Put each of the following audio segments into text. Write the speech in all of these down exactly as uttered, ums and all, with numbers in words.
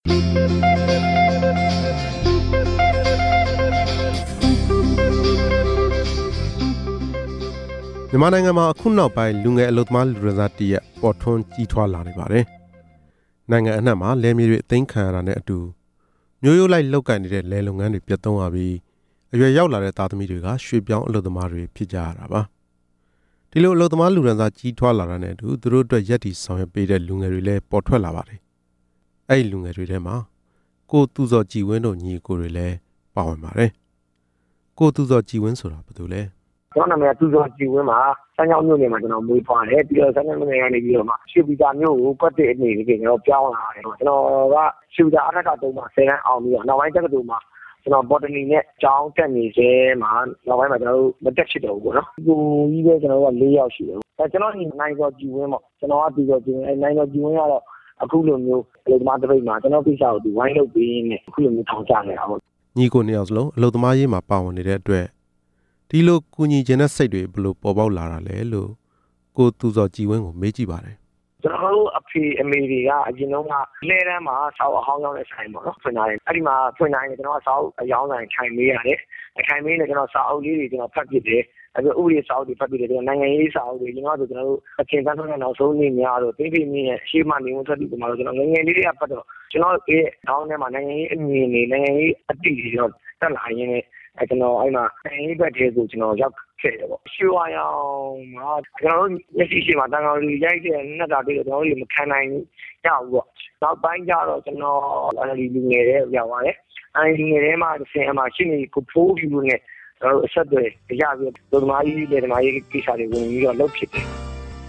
မြန်မာနိုင်ငံမှာအခုနောက်ပိုင်းလူငယ်အလုပ်သမားလူရင်းစားတရက်ပေါ်ထွန်းကြီးထွားလာနေပါတယ်။နိုင်ငံအနှံ့မှာလယ်မြေတွေအသိမ်းခံရတာနဲ့အတူမျိုးရိုးလိုက်လောက်ကန်နေတဲ့လယ်လုပ်ငန်းတွေပြတ်သုံးရပြီးအရွယ်ရောက်လာတဲ့သားသမီးတွေကရွှေပြောင်းအလုပ်သမားတွေဖြစ်ကြရတာပါ။ဒီလိုအလုပ်သမားလူရင်းစားကြီးထွားလာတာနဲ့အတူသူတို့အတွက်ရက်တီဆောင်ရွက်ပေးတဲ့လူငယ်တွေလည်းပေါ်ထွက်လာပါတယ်။အဲ့ဒီလူငယ်တွေထဲမှာကိုသူစောကြည်ဝင်းတို့ညီကိုတွေလည်းပါဝင်ပါတယ်။ကိုသူစောကြည်ဝင်းဆိုတာဘာလို့လဲကျွန်တော်နာမည်သူစောကြည်ဝင်းမှာစမ်းချောင်းမြို့နယ်မှာကျွန်တော်မွေးဖွားတယ်ပြီးတော့စမ်းချောင်းမြို့နယ်ကနေပြီးတော့မှရွှေပြည်သာမြို့ကိုကွက်တဲ့အနေနဲ့ကျွန်တော်ပြောင်းလာတယ်ကျွန်တော်ကရွှေပြည်သာအထက်ကတုံးမှာဆယ်တန်းအောင်ပြီးတော့နောက်ပိုင်းတက္ကသိုလ်မှာကျွန်တော်ဘော်တနီနဲ့ကျောင်းတက်နေစေမှာနောက်ပိုင်းမှာကျွန်တော်တို့မတက်ဖြစ်တော့ဘူးပေါ့နော်ကိုကြီးပဲကျွန်တော်က၄ယောက်ရှိတယ်အဲကျွန်တော်ဒီနိုင်စောကြည်ဝင်းပေါ့ကျွန်တော်ကသူစောကြည်ဝင်းအဲနိုင်စောကြည်ဝင်းကတော့အခုလိုမျိုးအလုပ်သမားတစ်ပိတ်မှာကျွန်တော်ကိစ္စကိုဒီဝိုင်းလုပ်ပြီးနေအခုလိုမျိုးထောင်ချနေတာပေါ့ညီကိုနှစ်ယောက်စလုံးအလုပ်သမားရေးမှာပါဝင်နေတဲ့အတွက်ဒီလိုကူညီခြင်းတဲ့စိတ်တွေဘယ်လိုပေါ်ပေါက်လာတာလဲလို့ကိုသူစောကြည်ဝင်းကိုမေးကြည့်ပါတယ်ကျွန်တော်တို့အဖေအမေတွေကအရင်တော့ကလဲတန်းမှာစောက်အဟောင်းရောက်တဲ့ဆိုင်ပေါ့နော်ဖွင့်ထားတယ်အဲ့ဒီမှာဖွင့်ထားရင်ကျွန်တော်ကစောက်အယောင်းဆိုင်ထိုင်မေးရတယ်ထိုင်မေးနေကျွန်တော်စောက်အုပ်လေးတွေကျွန်တော်ဖတ်ပြတယ်အဲ့ဒါဥပဒေစောက်တွေဖတ်ပြတယ်ကျွန်တော်နိုင်ငံရေးစောက်တွေကျွန်တော်တို့ကျွန်တော်တို့အချိန်တန်းတဲ့နောက်ဆုံးနေ့များတော့တိတ်တိတ်မြင့်ရဲ့အရှိမနေဝင်ထွက်ပြီးဒီမှာကျွန်တော်ငငယ်လေးတွေကဖတ်တော့ကျွန်တော်ရဲ့ခေါင်းထဲမှာနိုင်ငံရေးအမြင်တွေနိုင်ငံရေးအတိတွေကျွန်တော်တက်လာရင်းနဲ့အဲကျွန်တော်အဲ့မှာနိုင်ငံရေးဘက်ထဲကိုကျွန်တော်ရောက်ခဲ့တယ်ပေါ့ရွှေဝါရောင်မှာကျွန်တော်တို့မျက်စိရှိမှာတန်ကောင်လူရိုက်တဲ့နှစ်တာတွေကျွန်တော်တို့မခံနိုင်ရဘူးပေါ့နောက်ပိုင်းကျတော့ကျွန်တော်အဲ့ဒီလူငယ်တွေရောက်သွားတယ်အဲ့ဒီလူငယ်တွေမှာဆင်အမှာရှင်းနေကိုဖိုးပြီးလို့နဲ့ကျွန်တော်တို့အဆက်တွေရပြီးဒုသမားကြီးတွေဒုသမားကြီးကိစ္စတွေဝင်ပြီးတော့လုပ်ဖြစ်တယ်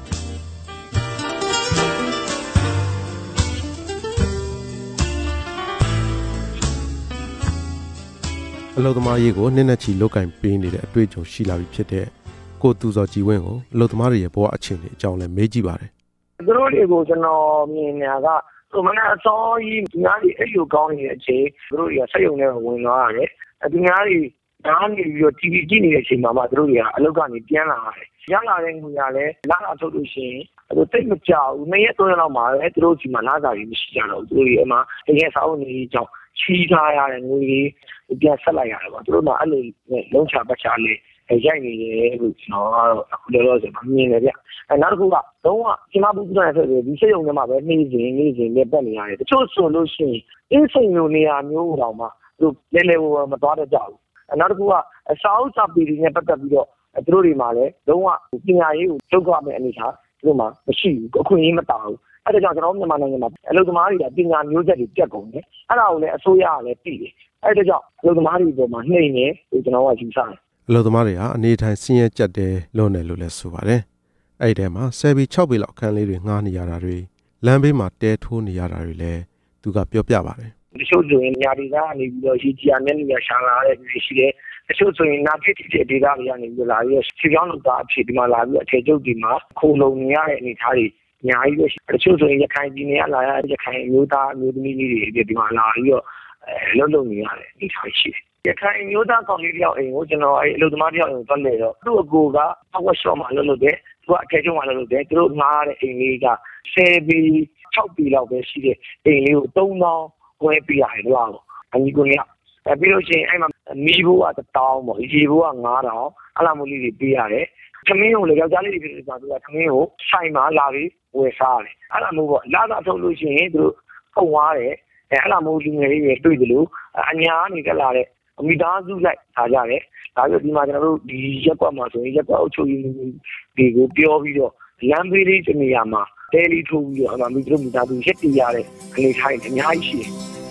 အလုပ်သမားရေးကိုနှစ်နဲ့ချီလုတ်ကင်ပေးနေတဲ့အတွေ့အကြုံရှိလာပြီဖြစ်တဲ့ကိုသူစောကြည်ဝင်းကိုအလုပ်သမားတွေရဲ့ဘဝအခြေအနေအကြောင်းလည်းမေးကြည့်ပါတယ်သူတို့တွေကိုကျွန်တော်မြင်နေတာကသူမနာအစောကြီးဒီများတွေအဲ့လိုကောင်းနေတဲ့အချိန်သူတို့တွေကဆက်ယုံနဲ့ဝင်သွားရတယ်ဒီများတွေနားနေပြီးတော့ တီဗီ ကြည့်နေတဲ့အချိန်မှာမှသူတို့တွေကအလုပ်ကနေပြန်လာရတယ်ရလာတဲ့ငွေကလည်းလာလာထုတ်လို့ရှိရင်သူတိတ်မကြောက်ဘူးနေ့ရက်သုံးရက်လောက်မှာလည်းသူတို့ဒီမှာလာစားပြီးမရှိကြတော့ဘူးသူတို့တွေအမှတကယ်စောင်းနေကြောင်းချီးထားရတဲ့ငွေတွေပြန်ဆက်လိုက်ရတယ်ပေါ့သူတို့ကအဲ့လိုလုံးချပတ်ချလေးရိုက်နေတယ်လို့ကျွန်တော်ကတော့အခုလောလောဆယ်မမြင်နေဗျအဲနောက်တစ်ခုကတော့ကျွန်မဘူးပြောနေဆိုဒီစိတ်ုံထဲမှာပဲနေစဉ်နေစဉ်နဲ့ပတ်နေရတယ်တချို့ဆိုလို့ရှိရင်အင်းစိန်လိုနေရာမျိုးတောင်မှသူလဲလဲမသွားတတ်ကြဘူးအဲနောက်တစ်ခုကအစာအုပ်စာပေတွေနဲ့ပတ်သက်ပြီးတော့သူတို့တွေမှာလည်းလုံးဝပညာရေးကိုထုတ်ကြမယ့်အနေထားသူတို့မှာမရှိဘူးအခွင့်အရေးမတောင်းဘူးအဲ့ဒါကြောင့်ကျွန်တော်မြန်မာနိုင်ငံမှာအလုပ်သမားတွေကပညာမျိုးဆက်တွေပြတ်ကုန်တယ်အဲ့ဒါကိုလည်းအစိုးရကလည်းသိတယ်အဲ့ဒါကြောင့်အလုပ်သမားတွေပေါ်မှာနှိမ့်နေလို့ကျွန်တော်ကယူဆတယ်အလုပ်သမားတွေဟာအနေထိုင်ဆင်းရဲကြက်တယ်လို့နယ်လို့လည်းဆိုပါတယ်အဲ့ဒီထဲမှာဆယ်ပေ၆ပေလောက်အခန်းလေးတွေငှားနေရတာတွေလမ်းဘေးမှာတဲထိုးနေရတာတွေလည်းသူကပြောပြပါတယ်တချို့ဆိုရင်ညာဒေသကနေပြီးတော့ရှိကြီးအမျက်နှာရှာလာတဲ့လူတွေရှိတယ်တချို့ဆိုရင်နာဂစ်တဲ့ဒေသတွေကနေပြီးလာပြီးခြေကြောင်းလောက်သားအဖြစ်ဒီမှာလာပြီးအခြေကျုပ်ဒီမှာခိုးလုံနေရတဲ့အနေအထားတွေအများကြီးပဲတချို့ဆိုရင်ရခိုင်ပြည်နယ်ကလာရတဲ့ရခိုင်မျိုးသားမျိုးသမီးလေးတွေဒီမှာလာပြီးတော့အဲလုံလုံနေရတယ်အနေအထားရှိတယ်ရခိုင်မျိုးသားကောင်လေးတယောက်အိမ်ကိုကျွန်တော်အဲအလုပ်သမားတယောက်အိမ်ကိုတွက်လေတော့သူ့အကိုကအောက်ရှော့မှာလုပ်လို့တယ်သူကအထက်ကျုံမှာလုပ်လို့တယ်သူတို့ငှားတဲ့အိမ်လေးကဆယ်ပေ၆ပေလောက်ပဲရှိတဲ့အိမ်လေးကိုသုံးသောင်းခွဲပေးရတယ်လို့အညီကိုရအဲပြီးလို့ရှိရင်အဲ့မှာမီးဘိုးကတစ်တောင်းပေါ့ရေဘိုးကငါးတောင်းအလားမျိုးလေးတွေပေးရတယ်သမင်းကိုလည်းယောက်ျားလေးတွေဖြစ်နေတာသူကသမင်းကိုဆိုင်မှာလာပြီးဝယ်စားတယ်အဲ့လိုမျိုးပေါ့လာတာထုတ်လို့ရှိရင်သူတို့ပုံသွားတယ်အဲအဲ့လိုမျိုးလူငယ်လေးတွေတွေ့တယ်လို့အညာကနေတက်လာတဲ့မိသားစုလိုက်လာကြတယ်ဒါပြီးဒီမှာကျွန်တော်တို့ဒီရက်ကွက်မှာဆိုရင်ရက်ကွက်အုပ်ချုပ်ရေးတွေကိုပြောပြီးတော့လမ်းဘေးလေးတနေရာမှာတဲလီထိုးပြီးတော့အမှမိတို့မိသားစုရက်တည်ရတဲ့အနေထိုင်အများကြီးရှိတယ်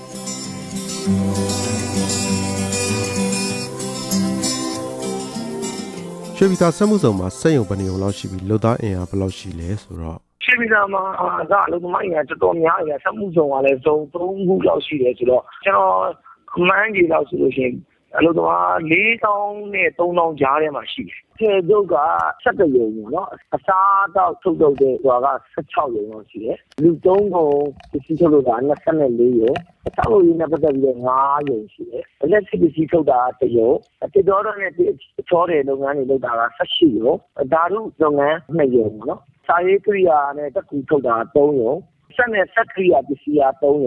ရွှေပြည်သာစက်မှုစုံမှာစက်ရုံပနေုံလောက်ရှိပြီးလုပ်သားအင်အားဘယ်လောက်ရှိလဲဆိုတော့ရွှေပြည်သာမှာကအလုပ်သမားအင်အားတော်တော်များတယ်စက်မှုစုံကလည်းစုံသုံးခုလောက်ရှိတယ်ဆိုတော့ကျွန်တော်အမှန်းကြီးလောက်ဆိုလို့ရှိရင်အလုပ်သမားလေးသောင်းနဲ့သုံးသောင်းကြားထဲမှာရှိတယ်။ကျေကျုပ်က၁၁ရုံပေါ့နော်။အစားတော့ထုတ်လုပ်တဲ့ဟိုက၁၆ရုံလောက်ရှိတယ်။လူသုံးကုန်ပစ္စည်းထုတ်လုပ်တာ၂၄ရုံ။အစားလို့ရင်းနဲ့ပတ်သက်ပြီးတော့၅ရုံရှိတယ်။လက်ရှိပစ္စည်းထုတ်တာတစ်ရုံ။တစ်တော်တော့နဲ့ချောတဲ့လုပ်ငန်းတွေလုပ်တာက၁၈ရုံ။ဓာတုလုပ်ငန်း၂ရုံပေါ့နော်။စာရေးကိရိယာနဲ့တက်ကူထုတ်တာ၃ရုံ။စက်နဲ့စက်ကိရိယာပစ္စည်းက၃ရုံ။က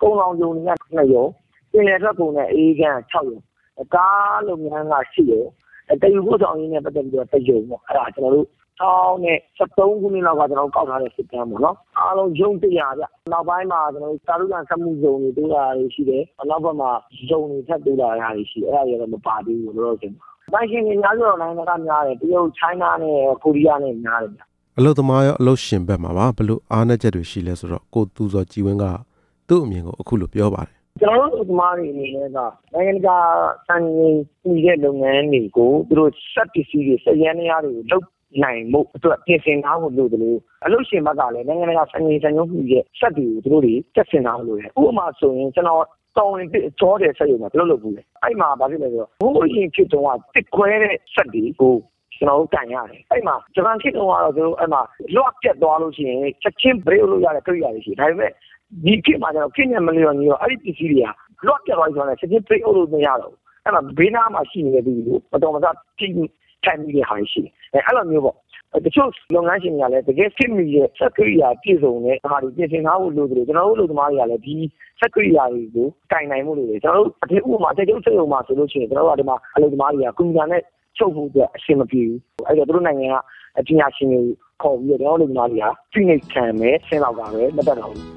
ကုန်းလောင်ယုံတွေကနှစ်ယုံပြင်လေထွက်ကုန်နဲ့အေးကန်၆ယုံကားလုပ်ငန်းက၈ယုံတယူဖို့ဆောင်ရင်းနဲ့ပတ်သက်ပြီးတော့တယုံပေါ့အဲ့ဒါကျွန်တော်တို့ထောင်းနဲ့စက်သုံးခုနှစ်လောက်ကကျွန်တော်ကောက်ထားတဲ့စစ်တမ်းပေါ့နော်အားလုံးယုံတရာဗျနောက်ပိုင်းမှာကျွန်တော်တာလူကန်ဆက်မှုဇုံတွေတိုးလာရရှိတယ်နောက်ဘက်မှာဇုံတွေထပ်တိုးလာရရှိတယ်အဲ့ဒါတွေတော့မပါသေးဘူးလို့ပြောချင်တယ်ပိုင်းရှင်တွေများဆိုတော့နိုင်ငံကများတယ်တရုတ်ချိုင်းနာနဲ့ကိုရီးယားနဲ့များတယ်ဗျအလုပ်သမားရောအလုပ်ရှင်ဘက်မှာပါဘလို့အားနည်းချက်တွေရှိလဲဆိုတော့ကိုသူစောကြည်ဝင်းကသူ့အမြင်ကိုအခုလိုပြောပါတယ်ကျွန်တော်တို့အသမားတွေအနေနဲ့ကနိုင်ငံကစံချိန်ပြီးတဲ့လုပ်ငန်းတွေကိုသူတို့စက်ပစ္စည်းတွေစက်ရန်တရားတွေကိုလုပ်နိုင်မှုအတွက်ပြင်ဆင်ထားဖို့လိုတယ်လို့အလုပ်ရှင်ဘက်ကလည်းနိုင်ငံကစံချိန်စံညွှန်းမှုရဲ့စက်တွေကိုသူတို့တွေတက်ဆင်ထားလို့ရတယ်ဥပမာဆိုရင်ကျွန်တော်တောင်းရင်ကြောတဲ့စက်ရုံမှာဘယ်လိုလုပ်ဘူးလဲအဲ့မှာဘာဖြစ်လဲဆိုတော့ဘိုးရင်ဖြစ်တော့တစ်ခွဲတဲ့စက်တွေကိုကျွန်တော်တို့ကန်ရတယ်အဲ့မှာဂျပန်ခေတ်တုန်းကတော့ကျွန်တော်အဲ့မှာလွတ်ပြတ်သွားလို့ရှိရင်ချက်ချင်းဘရေလို့ရတဲ့ကိရိယာတွေရှိဒါပေမဲ့ဒီခေတ်မှာကျတော့ခေတ်နဲ့မလျော်ညီတော့အဲ့ဒီပစ္စည်းတွေကလွတ်ပြတ်သွားပြီဆိုတော့ချက်ချင်းဘရေလို့မရတော့အဲ့မှာဘေးနားမှာရှိနေတဲ့သူတွေကိုမတော်မဆထိထိုင်ပြီးတဲ့ဟာရှိတယ်အဲ့လိုမျိုးပေါ့တချို့လုပ်ငန်းရှင်တွေကလည်းတကယ်ဖြစ်မိရဲ့စက်ကိရိယာပြည့်စုံတဲ့ဟာတွေပြင်ဆင်ထားဖို့လိုတယ်ကျွန်တော်တို့လူသမားတွေကလည်းဒီစက်ကိရိယာတွေကိုကင်နိုင်မှုလိုတယ်ကျွန်တော်တို့အထက်ဥပမာတချို့စက်ရုံမှာဆိုလို့ရှိရင်ကျွန်တော်တို့ကဒီမှာအလုပ်သမားတွေကကွန်ပျူတာနဲ့ချုပ်ဖို့အတွက်အဆင်မပြေဘူးအဲ့တော့တို့နိုင်ငံကပညာရှင်တွေခေါ်ပြီးတော့ကျွန်တော်တို့လူသမားတွေကဖိနှိပ်ခံမယ်ဆင်းလောက်ကပဲမတတ်တော့ဘူး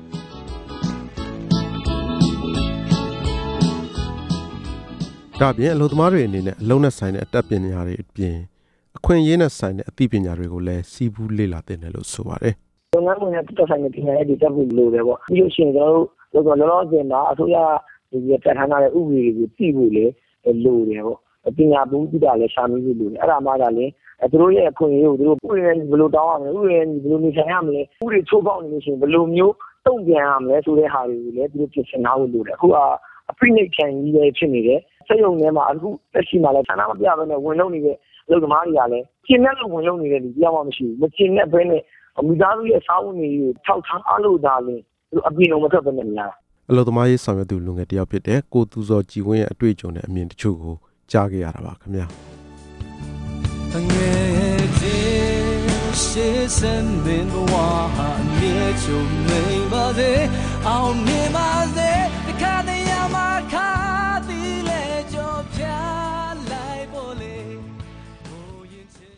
ဒါပြင်အလုပ်သမားတွေအနေနဲ့အလုံးနဲ့ဆိုင်တဲ့အတတ်ပညာတွေအပြင်အခွင့်အရေးနဲ့ဆိုင်တဲ့အသိပညာတွေကိုလည်းစီးပူးလေ့လာသင်တယ်လို့ဆိုပါတယ်။လုပ်ငန်းဝင်တဲ့တက်ဆိုင်တဲ့ပညာရေးတွေတက်ဖို့လိုတယ်ပေါ့။ပြီးလို့ရှိရင်ကျွန်တော်တို့လောလောဆယ်မှာအစိုးရဒီပြဋ္ဌာန်းထားတဲ့ဥပဒေတွေကိုသိဖို့လည်းလိုတယ်ပေါ့။ပညာဘူးသိတာလည်းရှာမိဖို့လိုတယ်။အဲ့ဒါမှသာလေသူတို့ရဲ့အခွင့်အရေးကိုသူတို့ဥပဒေနဲ့ဘယ်လိုတောင်းရမလဲဥပဒေနဲ့ဘယ်လိုနေထိုင်ရမလဲဥပဒေချိုးဖောက်နေလို့ရှိရင်ဘယ်လိုမျိုးတုံ့ပြန်ရမလဲဆိုတဲ့ဟာတွေကိုလည်းသူတို့ပြင်ဆင်ထားဖို့လိုတယ်။အခုကအဖိနှိပ်ခံကြီးပဲဖြစ်နေတယ်။စက်ရုံထဲမှာအခုတက်ရှိမှလည်းဌာနမပြဘဲနဲ့ဝင်လုံးနေတဲ့အလုပ်သမားတွေကလည်းကျင်းတဲ့လူဝင်လုံးနေတဲ့လူကြောက်မှမရှိဘူးမကျင်းတဲ့ဘဲနဲ့မိသားစုရဲ့စားဝတ်နေရေးထောက်ထားအားလို့ဒါလည်းသူအပြင်လုံးမထွက်ဘဲနဲ့များအလုပ်သမားရေးဆောင်ရွက်သူလူငယ်တယောက်ဖြစ်တဲ့ကိုသူစောကြည်ဝင်းရဲ့အတွေ့အကြုံနဲ့အမြင်တချို့ကိုကြားခဲ့ရတာပါခင်ဗျာငယ်ချင်းရှေးစံတဲ့ဘဝအမြဲချုံနေပါစေအောင်မြင်ပါ